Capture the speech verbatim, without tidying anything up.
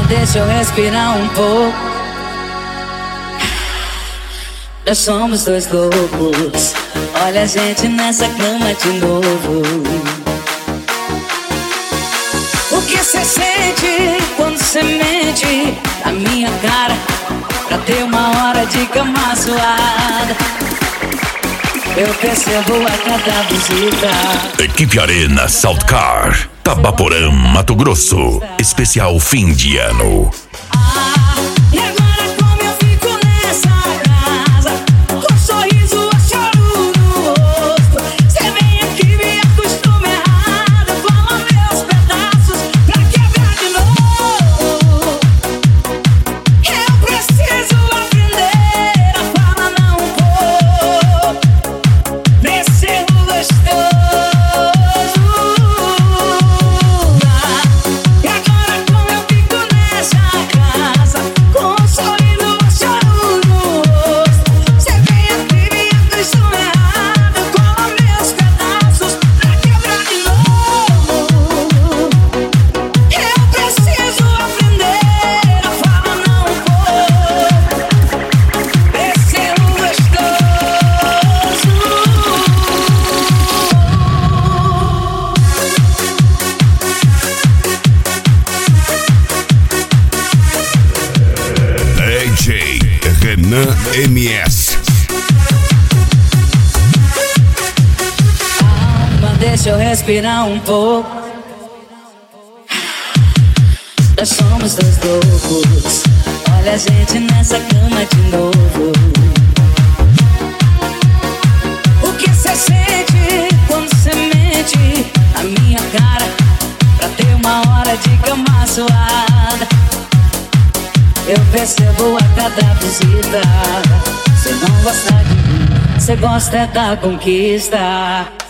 deixa eu respirar um pouco. Nós somos dois loucos. Olha a gente nessa cama de novo. O que cê sente quando cê mente na minha cara pra ter uma hora de cama suada? Eu percebo a cada visita. Equipe Arena Saltcar, Tabaporã, Mato Grosso. Especial fim de ano. Ah, e agora como eu fico nessa casa, com um sorriso a choro no rosto. Cê vem aqui, me acostuma errado, coma meus pedaços pra quebrar de novo. Eu preciso aprender a falar não vou nesse erro gostoso. E agora como eu fico nessa casa, com um sorriso a choro no rosto. Cê vem aqui, me acostuma errado, coma meus pedaços pra quebrar de novo. Eu preciso aprender a falar não vou nesse erro gostoso. D J Renan M S. Calma, deixa eu respirar um pouco. Nós somos dois loucos. Olha a gente nessa cama de novo. O que cê sente quando cê mente na minha cara pra ter uma hora de cama suada? Eu percebo a cada visita. Cê não gosta de mim, cê gosta é da conquista.